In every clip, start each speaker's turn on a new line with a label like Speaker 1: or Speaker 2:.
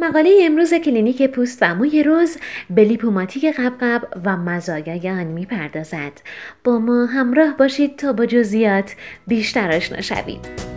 Speaker 1: مقاله امروز کلینیک پوست و موی روز به لیپوماتیک قبقب و مزایای آن می‌پردازد. با ما همراه باشید تا با جزئیات بیشتر آشنا شوید.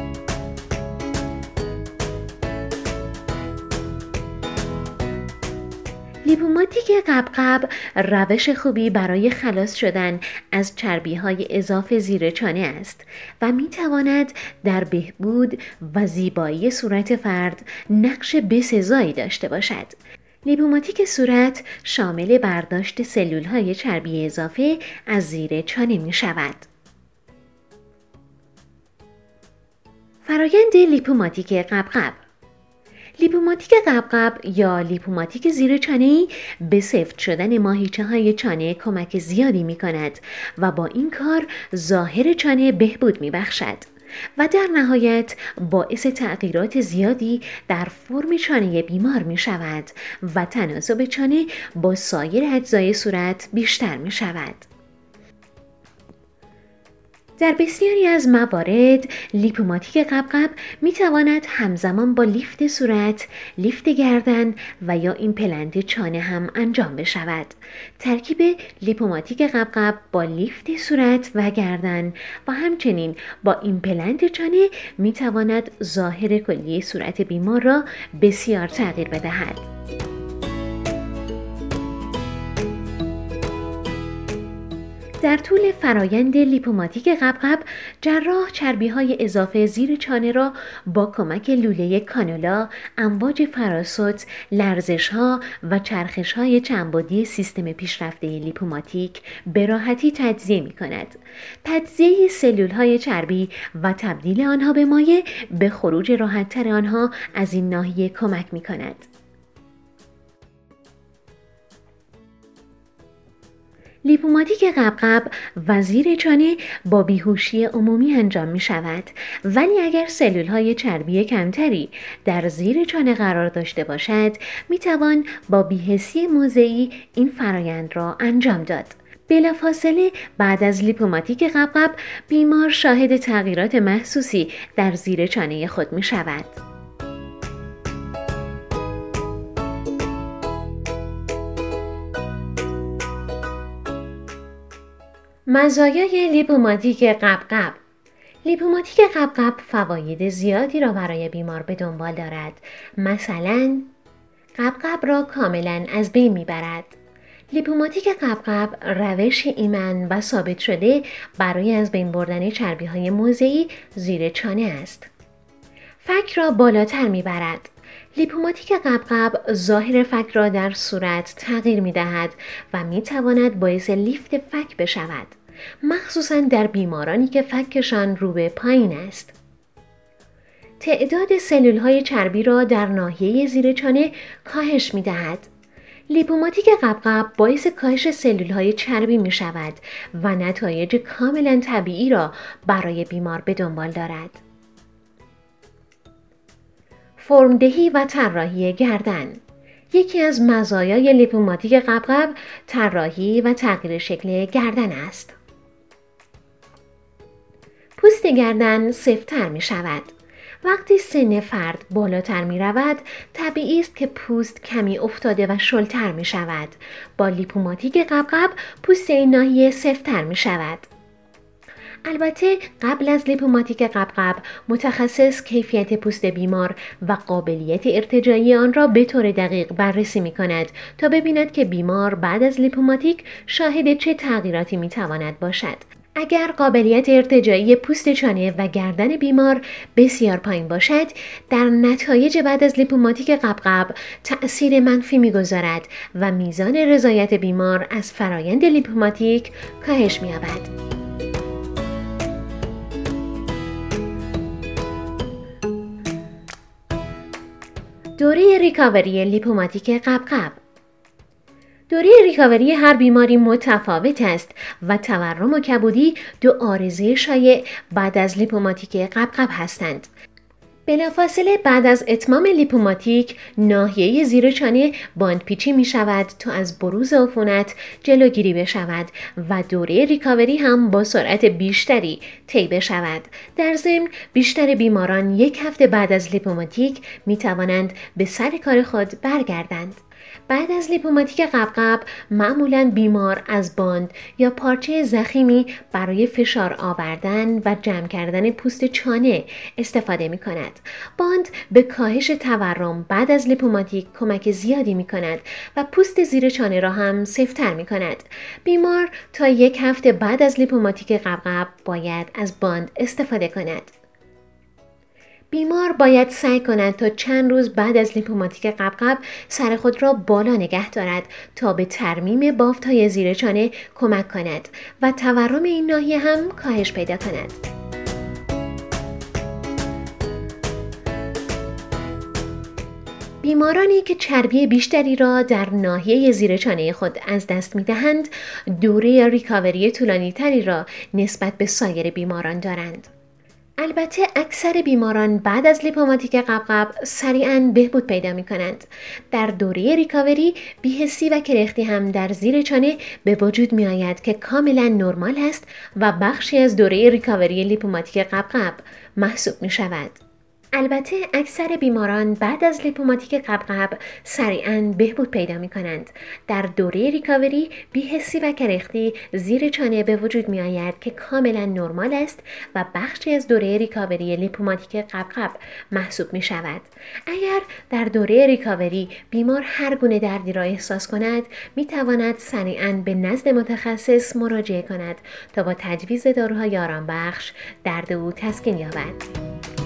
Speaker 1: لیپوماتیک قبقب روش خوبی برای خلاص شدن از چربی‌های اضافه زیر چانه است و می‌تواند در بهبود و زیبایی صورت فرد نقش بسزایی داشته باشد. لیپوماتیک صورت شامل برداشت سلول‌های چربی اضافه از زیر چانه می‌شود. فرایند لیپوماتیک قبقب. لیپوماتیک قبقب یا لیپوماتیک زیر چانه‌ای به سفت شدن ماهیچه‌های چانه کمک زیادی می‌کند و با این کار ظاهر چانه بهبود می‌بخشد و در نهایت باعث تغییرات زیادی در فرم چانه بیمار می‌شود و تناسب چانه با سایر اجزای صورت بیشتر می‌شود. در بسیاری از موارد لیپوماتیک قبقب میتواند همزمان با لیفت صورت، لیفت گردن و یا ایمپلنت چانه هم انجام بشود. ترکیب لیپوماتیک قبقب با لیفت صورت و گردن و همچنین با ایمپلنت چانه میتواند ظاهر کلی صورت بیمار را بسیار تغییر بدهد. در طول فرایند لیپوماتیک قبقب جراح چربی‌های اضافه زیر چانه را با کمک لوله کانولا، امواج فراسوت، لرزش‌ها و چرخش‌های چندبعدی سیستم پیشرفته لیپوماتیک به راحتی تجزیه می‌کند. تجزیه سلول‌های چربی و تبدیل آنها به مایع به خروج راحت‌تر آنها از این ناحیه کمک می‌کند. لیپوماتیک قبقب و زیر چانه با بیهوشی عمومی انجام می شود، ولی اگر سلول‌های چربی کمتری در زیر چانه قرار داشته باشد می توان با بی‌حسی موضعی این فرایند را انجام داد. بلافاصله بعد از لیپوماتیک قبقب بیمار شاهد تغییرات محسوسی در زیر چانه خود می شود. مزایای لیپوماتیک قبقب. لیپوماتیک قبقب فواید زیادی را برای بیمار به دنبال دارد. مثلا قبقب را کاملا از بین میبرد. لیپوماتیک قبقب روش ایمن و ثابت شده برای از بین بردن چربی‌های موضعی زیر چانه است. فک را بالاتر میبرد. لیپوماتیک قبقب ظاهر فک را در صورت تغییر می‌دهد و می‌تواند باعث لیفت فک بشود، مخصوصاً در بیمارانی که فکشان رو به پایین است. تعداد سلول‌های چربی را در ناحیه زیر چانه کاهش می‌دهد. لیپوماتیک قبقب باعث کاهش سلول‌های چربی می‌شود و نتایج کاملاً طبیعی را برای بیمار به دنبال دارد. فرمدهی و طراحی گردن. یکی از مزایای لیپوماتیک قبقب طراحی و تغییر شکل گردن است. پوست گردن سفت‌تر می شود. وقتی سن فرد بالاتر می رود، طبیعی است که پوست کمی افتاده و شلتر می شود. با لیپوماتیک قبقب پوست این ناحیه سفت‌تر می شود. البته قبل از لیپوماتیک قبقب متخصص کیفیت پوست بیمار و قابلیت ارتجاعی آن را به طور دقیق بررسی می کند تا ببیند که بیمار بعد از لیپوماتیک شاهد چه تغییراتی می تواند باشد. اگر قابلیت ارتجاعی پوست چانه و گردن بیمار بسیار پایین باشد، در نتایج بعد از لیپوماتیک قبقب تأثیر منفی می‌گذارد و میزان رضایت بیمار از فرایند لیپوماتیک کاهش می‌یابد. دوره ریکاوری لیپوماتیک قبقب. دوره ریکاوری هر بیماری متفاوت است و تورم و کبودی دو عارضه شایع بعد از لیپوماتیک قبقب هستند. بلافاصله بعد از اتمام لیپوماتیک ناحیه زیر چانه باندپیچی می شود تا از بروز عفونت جلوگیری بشود و دوره ریکاوری هم با سرعت بیشتری طی بشود. در ضمن بیشتر بیماران 1 هفته بعد از لیپوماتیک می توانند به سر کار خود برگردند. بعد از لیپوماتیک قبقب معمولاً بیمار از باند یا پارچه ضخیمی برای فشار آوردن و جمع کردن پوست چانه استفاده می کند. باند به کاهش تورم بعد از لیپوماتیک کمک زیادی می کند و پوست زیر چانه را هم سفت‌تر می کند. بیمار تا 1 هفته بعد از لیپوماتیک قبقب باید از باند استفاده کند. بیمار باید سعی کند تا چند روز بعد از لیپوماتیک قبقب سر خود را بالا نگه دارد تا به ترمیم بافت‌های زیر چانه کمک کند و تورم این ناحیه هم کاهش پیدا کند. بیمارانی که چربی بیشتری را در ناحیه زیر چانه خود از دست می‌دهند، دوره ریکاوری طولانی‌تری را نسبت به سایر بیماران دارند. البته اکثر بیماران بعد از لیپوماتیک قبقب سریعاً بهبود پیدا می کنند. در دوره ریکاوری بی‌حسی و کرختی هم در زیر چانه به وجود می آید که کاملاً نرمال است و بخشی از دوره ریکاوری لیپوماتیک قبقب محسوب می شود. البته اکثر بیماران بعد از لیپوماتیک قبقب سریعاً بهبود پیدا می کنند. در دوره ریکاوری بی‌حسی و کرختی زیر چانه به وجود می آید که کاملا نرمال است و بخشی از دوره ریکاوری لیپوماتیک قبقب محسوب می شود. اگر در دوره ریکاوری بیمار هر گونه دردی را احساس کند، می تواند سریعاً به نزد متخصص مراجعه کند تا با تجویز داروهای آرامبخش درد او تسکین یابد.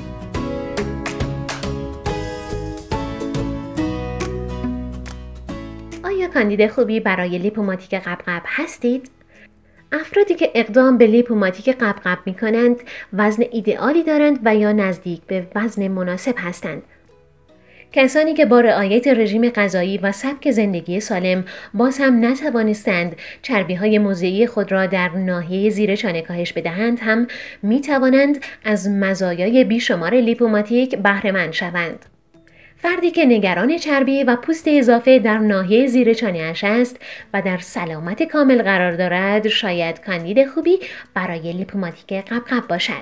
Speaker 1: آیا کاندید خوبی برای لیپوماتیک قبقب هستید؟ افرادی که اقدام به لیپوماتیک قبقب می کنند وزن ایدئالی دارند و یا نزدیک به وزن مناسب هستند. کسانی که با رعایت رژیم غذایی و سبک زندگی سالم باز هم نتوانستند چربی‌های موضعی خود را در ناحیه زیر چانه کاهش بدهند هم می توانند از مزایای بیشمار لیپوماتیک بهره مند شوند. فردی که نگران چربی و پوست اضافه در ناحیه زیر چانه‌اش است و در سلامت کامل قرار دارد، شاید کاندید خوبی برای لیپوماتیک قبقب باشد.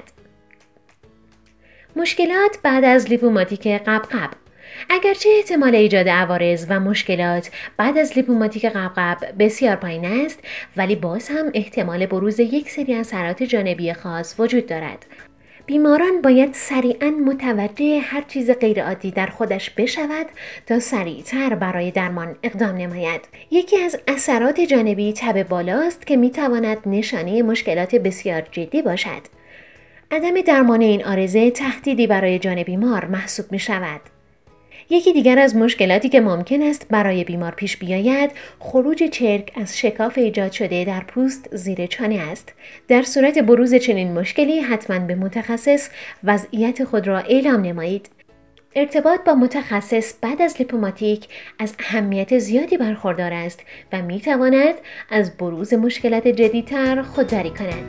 Speaker 1: مشکلات بعد از لیپوماتیک قبقب. اگرچه احتمال ایجاد عوارض و مشکلات بعد از لیپوماتیک قبقب بسیار پایین است، ولی باز هم احتمال بروز یک سری اثرات جانبی خاص وجود دارد. بیماران باید سریعاً متوجه هر چیز غیرعادی در خودش بشود تا سریعتر برای درمان اقدام نماید. یکی از اثرات جانبی تب بالاست که میتواند نشانه مشکلات بسیار جدی باشد. عدم درمان این عارضه تهدیدی برای جان بیمار محسوب می شود. یکی دیگر از مشکلاتی که ممکن است برای بیمار پیش بیاید، خروج چرک از شکاف ایجاد شده در پوست زیر چانه است. در صورت بروز چنین مشکلی حتما به متخصص وضعیت خود را اعلام نمایید. ارتباط با متخصص بعد از لیپوماتیک از اهمیت زیادی برخوردار است و می تواند از بروز مشکلات جدی‌تر خودداری کند.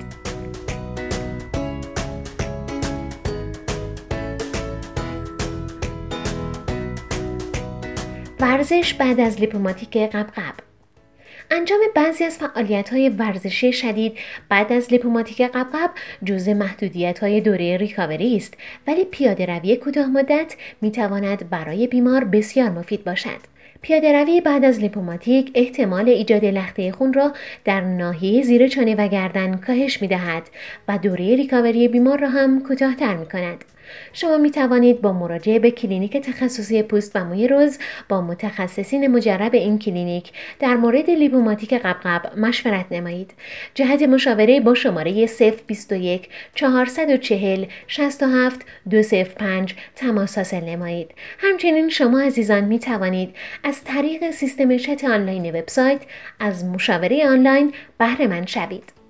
Speaker 1: ورزش بعد از لیپوماتیک قبقب. انجام بعضی از فعالیت‌های ورزشی شدید بعد از لیپوماتیک قبقب جزء محدودیت‌های دوره ریکاوری است، ولی پیاده‌روی کوتاه مدت می‌تواند برای بیمار بسیار مفید باشد. پیاده‌روی بعد از لیپوماتیک احتمال ایجاد لخته خون را در ناحیه زیر چانه و گردن کاهش می‌دهد و دوره ریکاوری بیمار را هم کوتاه‌تر می‌کند. شما می توانید با مراجعه به کلینیک تخصصی پوست و موی رز با متخصصین مجرب این کلینیک در مورد لیپوماتیک قبقب مشورت نمایید. جهت مشاوره با شماره 021 440 67 205 تماس حاصل نمایید. همچنین شما عزیزان می توانید از طریق سیستم چت آنلاین وبسایت از مشاوره آنلاین بهره مند شوید.